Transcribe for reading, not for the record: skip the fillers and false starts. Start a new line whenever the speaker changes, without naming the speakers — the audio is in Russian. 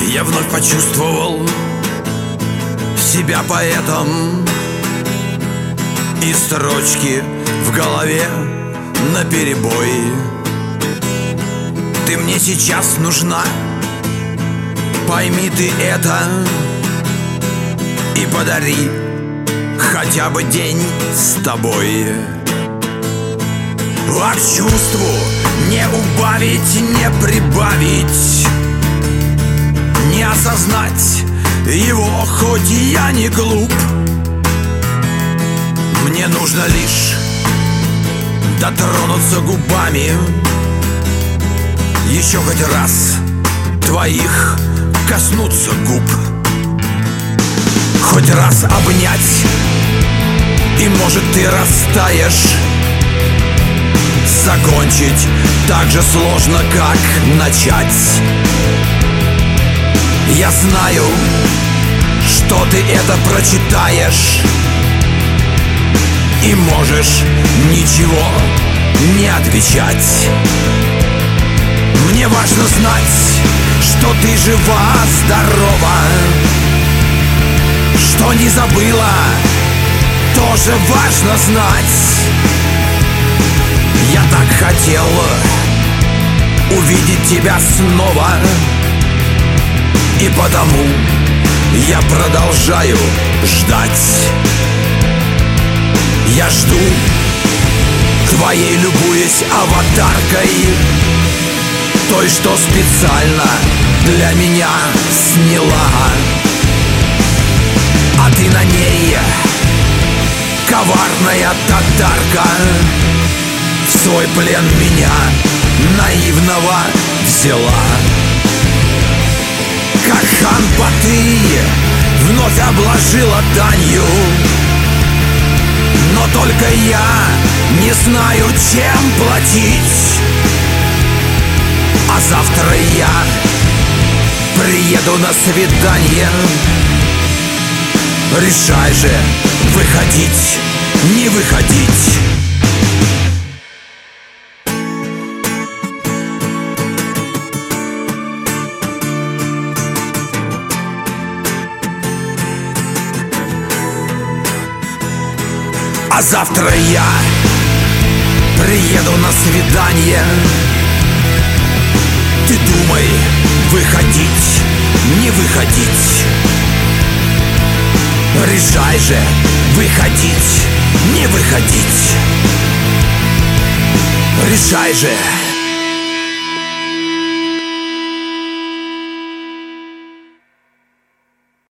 Я вновь почувствовал себя поэтом, и строчки в голове наперебой. Ты мне сейчас нужна, пойми ты это, и подари хотя бы день с тобой. А к чувству не убавить, не прибавить, не осознать его, хоть я не глуп. Мне нужно лишь дотронуться губами еще хоть раз твоих коснуться губ. Хоть раз обнять, и может ты растаешь. Закончить так же сложно, как начать. Я знаю, что ты это прочитаешь, и можешь ничего не отвечать. Мне важно знать, что ты жива, здорова, что не забыла, тоже важно знать. Я так хотел увидеть тебя снова, и потому я продолжаю ждать. Я жду твоей, любуясь аватаркой, той, что специально для меня сняла. А ты на ней, коварная татарка, в свой плен меня наивного взяла. Как хан Батый вновь обложила данью, но только я не знаю, чем платить. А завтра я приеду на свидание. Решай же, выходить, не выходить. А завтра я приеду на свидание. Ты думай, выходить, не выходить. Решай же, выходить, не выходить. Решай же.